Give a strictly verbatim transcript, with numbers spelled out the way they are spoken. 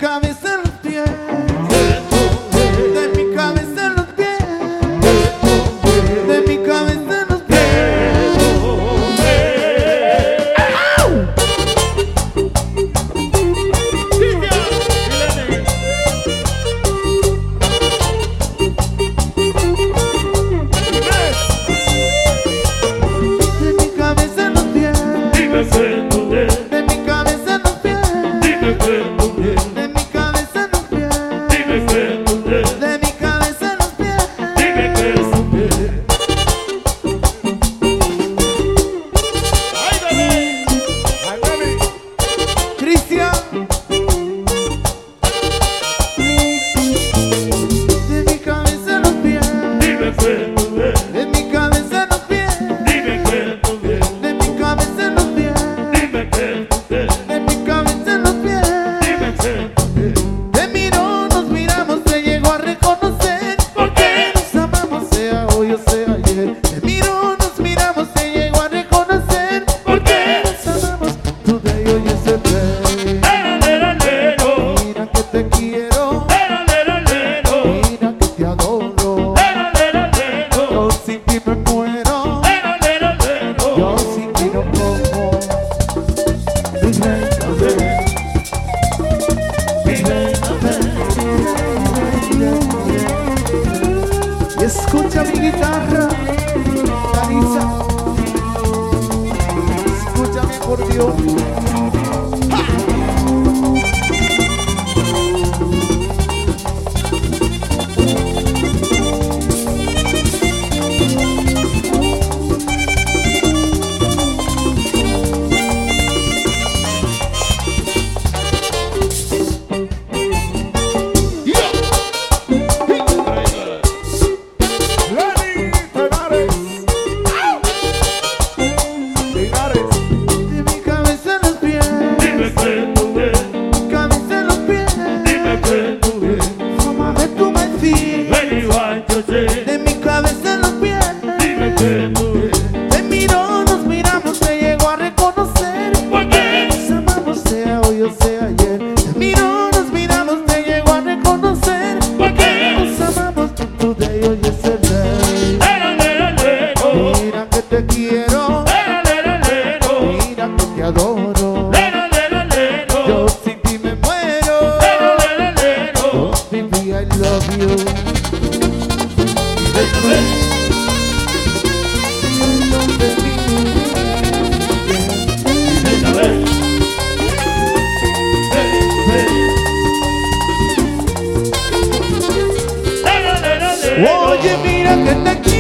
cabeza a los pies, de mi cabeza a los pies, de mi cabeza a los pies. Escucha mi guitarra, Larisa. Escúchame por Dios. De mi cabeza a los pies, te miro, nos miramos, te llego a reconocer. Porque nos amamos, sea hoy o sea ayer. Te miro, nos miramos, te llego a reconocer. Porque nos amamos, today hoy es el day. Mira que te quiero, mira que te adoro. Yo sin ti me muero. Oh baby, I love you. Oye, mira que te quiero.